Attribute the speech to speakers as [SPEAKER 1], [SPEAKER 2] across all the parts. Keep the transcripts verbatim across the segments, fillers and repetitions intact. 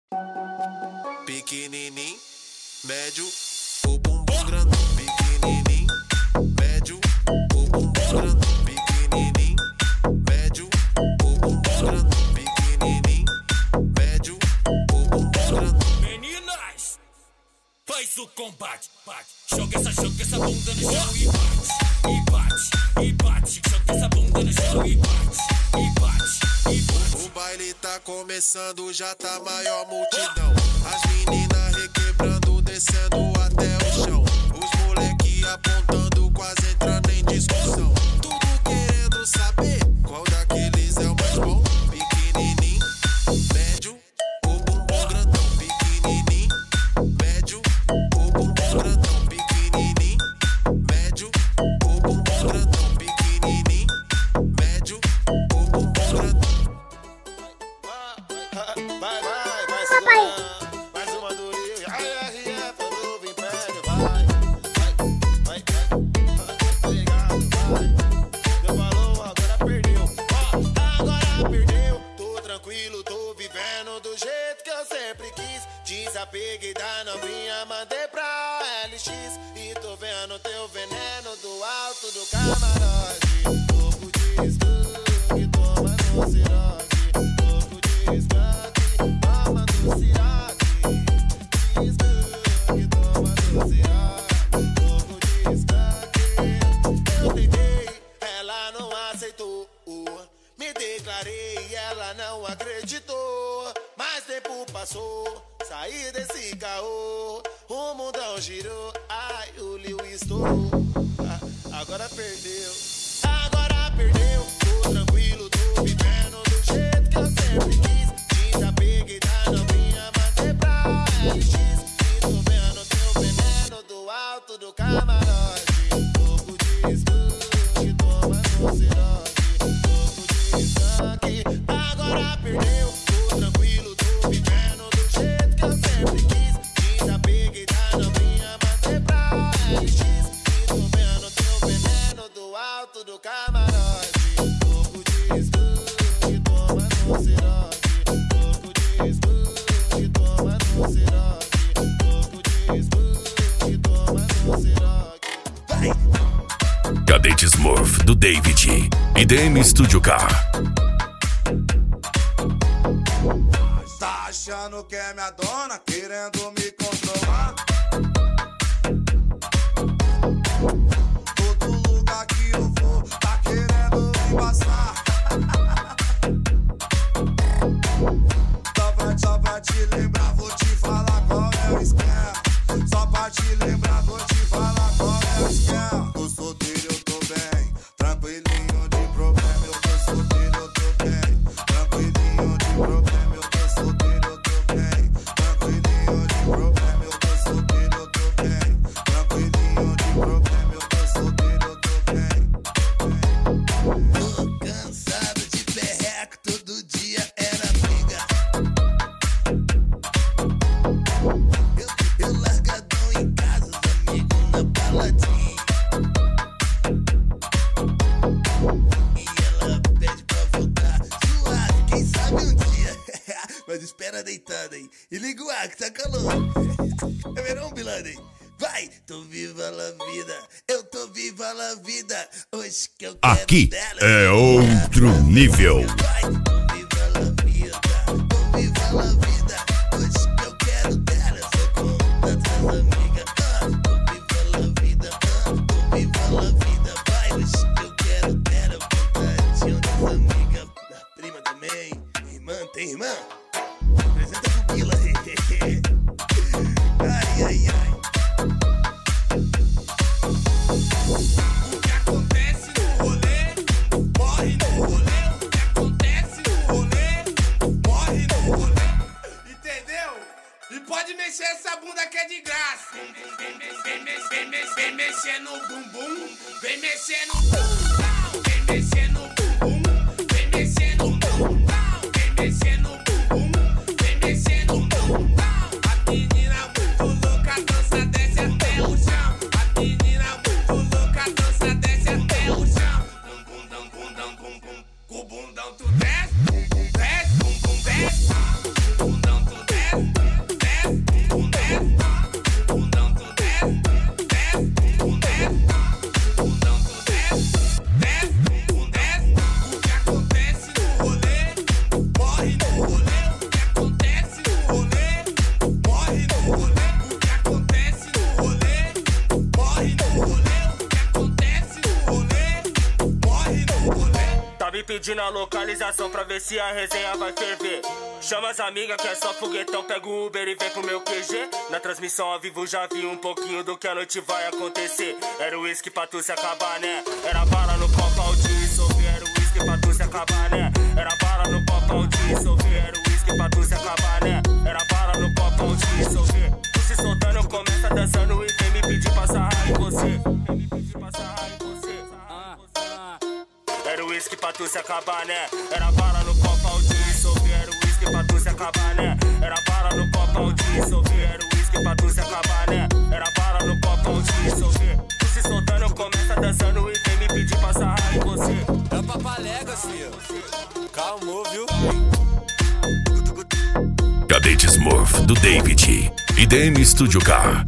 [SPEAKER 1] Pequenininho, médio, o bumbum grandão. Pequenininho, médio, o bumbum grandão. Pequenininho, médio, o bumbum grandão. Pequenininho, médio, o bumbum grandão.
[SPEAKER 2] Meninas, faz o combate, bate. Joga essa, joga essa bunda no chão e bate, e bate, e bate. Joga essa bunda no chão e bate, e bate, e bate.
[SPEAKER 1] O baile tá começando, já tá maior multidão. As meninas requebrando, descendo até o chão. Os moleque apontando, quase entrando em discussão. Tudo querendo saber qual daqueles é o mais bom. Pequenininho, médio, o bumbum grandão. Pequenininho, médio, o bumbum grandão. Pequenininho, médio, o bumbum grandão. Pequenininho, médio, o bumbum grandão.
[SPEAKER 3] Vai, vai, vai, segurando. Mais uma do Rio. Ai, R F do Império. Vai, vai, vai, vai. Tá ligado, vai. Deu valor, agora perdeu. Ó, agora perdeu. Tô tranquilo, tô vivendo do jeito que eu sempre quis. Desapeguei da novinha, mandei pra L X. E tô vendo teu veneno do alto do camarote. Pouco de escuro que toma no cirote. Me declarei, ela não acreditou. Mas tempo passou, saí desse caô. O mundão girou, ai, o Liu estourou. Ah, agora perdeu, agora perdeu. Tô tranquilo, tô vivendo do jeito que eu sempre quis. Desapeguei da novinha, mandei pra L X. E tô vendo teu veneno do alto do camarote. Pouco de escuro que toma no cirote. Agora perdeu, tô tranquilo, tô vivendo do jeito que eu sempre quis. Desapeguei da novinha, mandei pra L X. E tô vendo teu veneno do alto do camarote. Pouco de escuro que toma no cirote. Pouco de escuro que toma no cirote. Pouco de escuro que toma no cirote. Vai!
[SPEAKER 4] Cadete Smurf do David e D M Studio Car.
[SPEAKER 5] Tá achando que é minha dona, querendo me controlar? Todo lugar que eu vou, tá querendo me passar. Só pra, só pra te lembrar, vou te falar qual é o esquema. Só pra te lembrar, vou te falar qual é o esquema. Tô solteiro, eu tô bem, tranquilinho de problema. Eu tô solteiro, eu tô bem, tranquilinho de problema. Eu tô solteiro, eu tô bem, tranquilinho de problema. Eu tô solteiro, eu tô bem, tranquilinho de problema. Eu tô solteiro, eu tô bem.
[SPEAKER 6] Tô cansado de perreco, todo dia era briga. Eu, eu largadão em casa, os amigos na baladinha. E ela pede pra voltar suave, quem sabe um dia. Mas espera deitado aí e liga o ar que tá calor. É verão, Bilane? Vai, tô viva la vida, eu tô viva la vida. Hoje que eu quero
[SPEAKER 4] Aqui
[SPEAKER 6] dela,
[SPEAKER 4] é outro nível.
[SPEAKER 6] vai, tô viva la vida, tô viva la vida. Hoje que eu quero dela, só com tantas amigas. Ah, tô viva la vida, ah, tô viva la vida. Vai, hoje que eu quero dela, vontade das amigas. Da prima também, irmã, tem irmã? Apresenta pro Bila. Ai, ai, ai.
[SPEAKER 2] O que acontece no rolê, morre no rolê. O que acontece no rolê, morre no rolê. Entendeu? E pode mexer essa bunda que é de graça. Vem, vem, vem, vem, vem, vem, vem, vem mexer no bumbum. Vem mexer no bumbum. Vem mexer no bumbum. Vem mexer no bumbum. Vem mexer no bumbum. Vem mexer no bumbum. A menina muito louca, dança, desce até o chão. A menina muito louca, dança, desce até o chão. Bum, bundão, bundão, bum, bum. Com o bundão tu desce, desce, bum, bum, desce. Com o bundão tu desce.
[SPEAKER 7] pedindo a localização pra ver se a resenha vai ferver. Chama as amigas que é só foguetão, pega o Uber e vem pro meu Q G. Na transmissão ao vivo já vi um pouquinho do que a noite vai acontecer. Era o uísque pra tu se acabar, né? Era bala no copo ao dissolver. Era o uísque pra tu se acabar, né? Era bala no copo ao dissolver. Era o uísque pra tu se acabar, né? Era bala no copo ao dissolver. Tu se soltando, eu começo dançando e vem me pedir pra sarrar em você. Vem me pedir pra sarrar em você. Era o uísque pra tu se acabar, né? Era bala no copo ao dissolver. Era o uísque pra tu se acabar, né? Era bala no copo ao dissolver. Era o uísque pra tu se acabar, né? Era bala no copo ao dissolver. Tu se soltando, eu começo dançando e vem me pedir pra sarrar em você.
[SPEAKER 8] É o Papalégua, filho. Calmou, viu?
[SPEAKER 4] Cadete Smurf do David e D M Studio Car.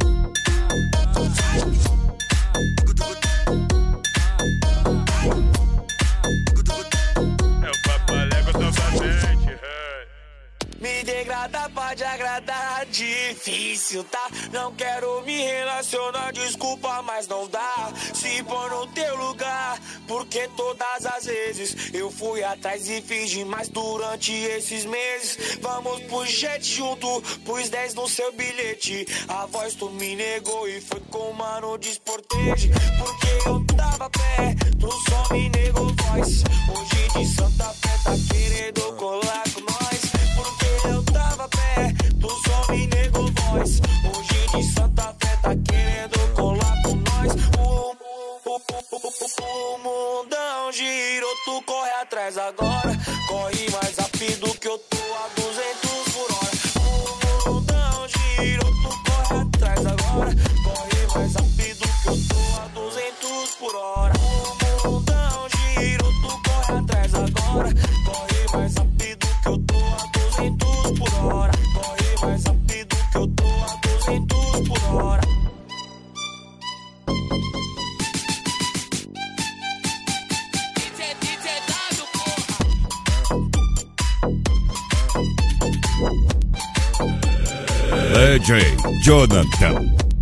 [SPEAKER 9] Me degrada pode agradar, difícil, tá? Não quero me relacionar, desculpa, mas não dá. Se pôr no teu lugar, porque todas as vezes eu fui atrás e fiz demais durante esses meses. Vamos pro jet junto, pus dez no seu bilhete. A voz tu me negou e foi com o mano desporteje. Porque eu tava pé, tu só me negou voz. Hoje de Santa Fé tá querendo colar com nós. Porque eu tava pé, tu só me negou voz. Hoje de Santa Fé tá querendo colar com nós. O, o, o, o, o mundão girou, tu corre atrás agora. Corre mais rápido que eu tô a duzentos por hora. O mundão girou, tu corre atrás agora. Corre mais rápido que eu tô a duzentos por hora. O mundão girou, tu corre atrás agora. Corre mais rápido que eu tô a duzentos por hora. Corre mais rápido que eu tô a duzentos por hora.
[SPEAKER 4] D J Jonathan.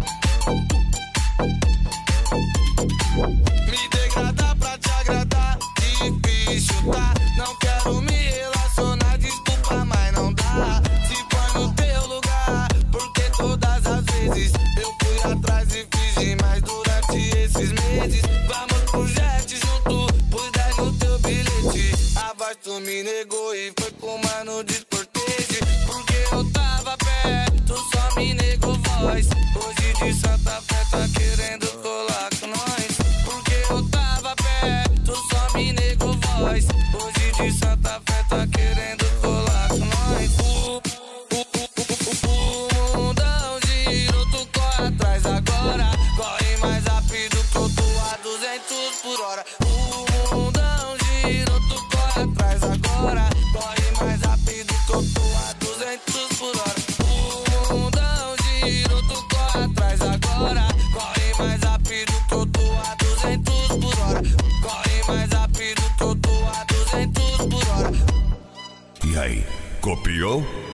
[SPEAKER 8] Me degradar pra te agradar, difícil, tá? Não quero me relacionar, desculpa, mas não dá. Se põe no teu lugar, porque todas as vezes eu fui atrás e fiz demais durante esses meses. Vamos pro jet junto, pus dez no teu bilhete. A voz tu me negou e foi com o mano desporteje. Porque eu tava perto, tu só me negou voz. Hoje de Santa Fé tá querendo colar com nós. Porque eu tava perto, tu só me negou voz. Hoje de Santa Fé tá querendo colar com nós. O, o, o, o, o mundão girou, tu corre atrás agora. Corre mais rápido que eu tô a duzentos por hora. O mundão girou, tu corre atrás agora. Corre mais rápido que eu tô a duzentos por hora. O mundão girou, tu corre atrás agora. Corre mais rápido que eu tô a duzentos por hora. Corre mais rápido que eu tô a duzentos por hora.
[SPEAKER 4] E aí, copiou?